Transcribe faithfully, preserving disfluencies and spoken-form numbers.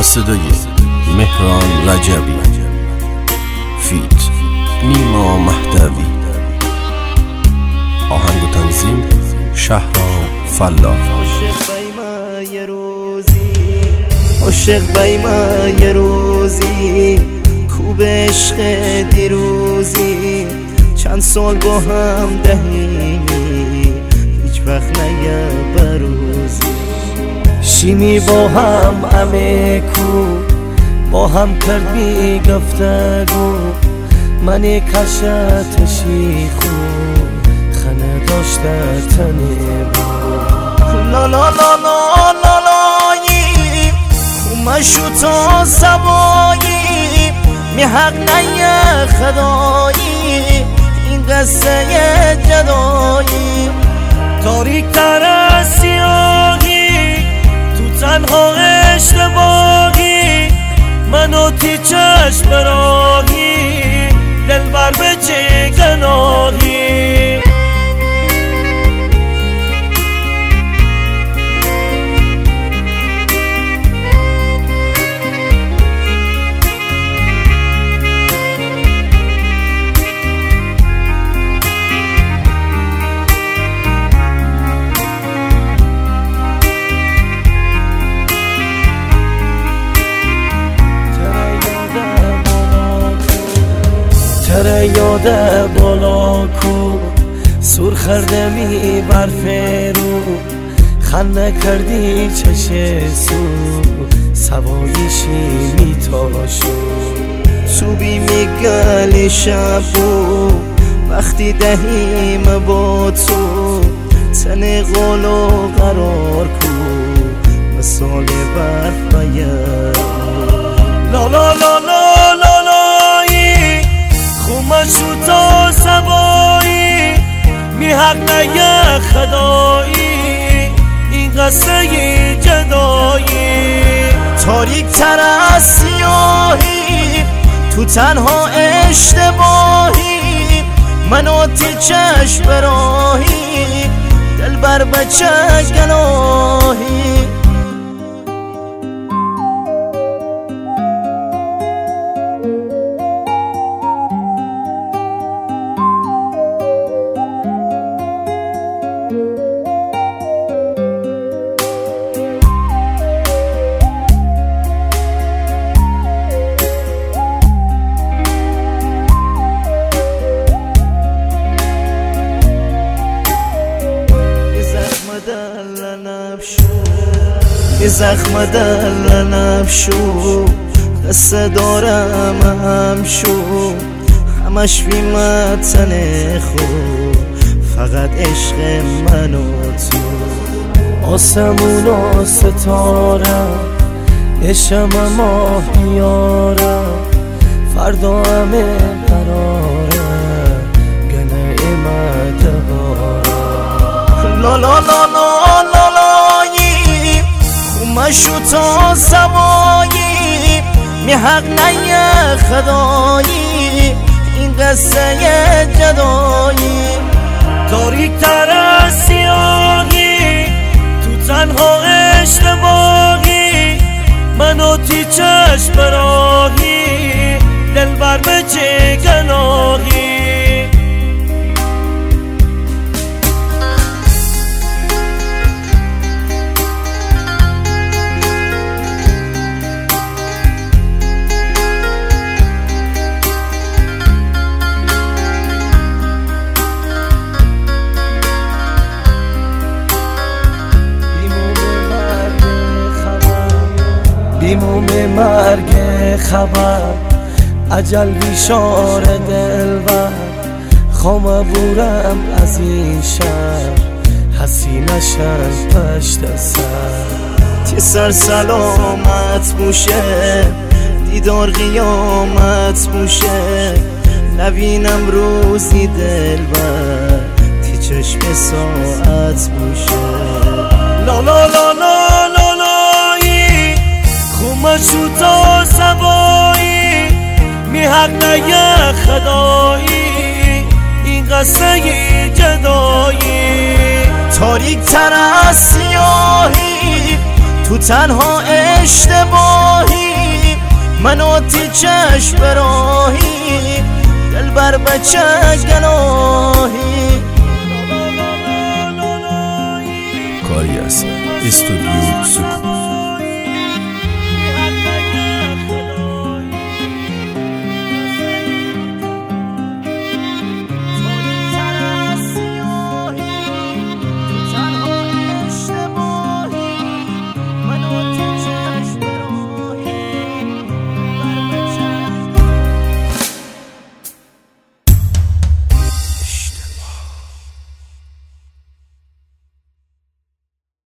صدای مهران رجبی، فیت نیما مهدوی، آهنگ و تنظیم شهرام فلاح. عاشق بی من یه روزی، عاشق بی من یه روزی، کوب عشق دیروزی، چند سال با هم دهیمی، هیچ وقت نگه بروزی. شیمی با هم همه کو، با هم کرد بی گفتگو، من کشت شیخو خنه داشته تنه با لا لا لا لا لا لایی، خومشو تا سبایی، می حق نیه خدایی، این قصه جدایی. تاریک تر از سیاهی، تو تنها اشتباهی، منو تی چشم راهی، دلبر به چه گناهی. تره یاده بالا کو، سور خرده می برف رو، خنده کردی چشه سو، سوایشی می تاشو. تو بی می گلی شبو، وقتی دهیم با تو، تن قولو قرار کو، مثال برف باید. لا لا لا لا لا لایی، خومشو تا سبایی، می حق نگه خدایی، این قصه جدایی. تاریک تر از سیاهی، تو تنها اشتباهی، منو تی چشم راهی، دلبر بچه گناهی. یه زخم دل نفشو، قصه دارم همشو، همش بی متن خوب، فقط عشق من و تو. آسمون و ستاره، عشق ماه بیاره، فردا همه قراره، گنه امده باره. لا لا لا لا لا لایی، خومشو تا سبایی، می حق نیه خدایی، این قصه جدایی. تاریک تر از سیاهی، تو تنها اشتباهی، منو تی چشم راهی، دلبر به چه گناهی. بیموم مرگ خبر، عجل بیشار دلبر، خوام بورم از این شهر، حسینشم پشت سر. تی سر سلامت بوشه، دیدار قیامت بوشه، نبینم روزی دلبر، تی چشم ساعت بوشه. لا لا لا لا لا لایی، خومشو تا سبایی، می حق نگه خدایی، این قصه جدایی. تاریک تر از سیاهی، تو تنها اشتباهی منو تی چشم براهی دل بر بچه گناهی کاری است استودیو سکوت.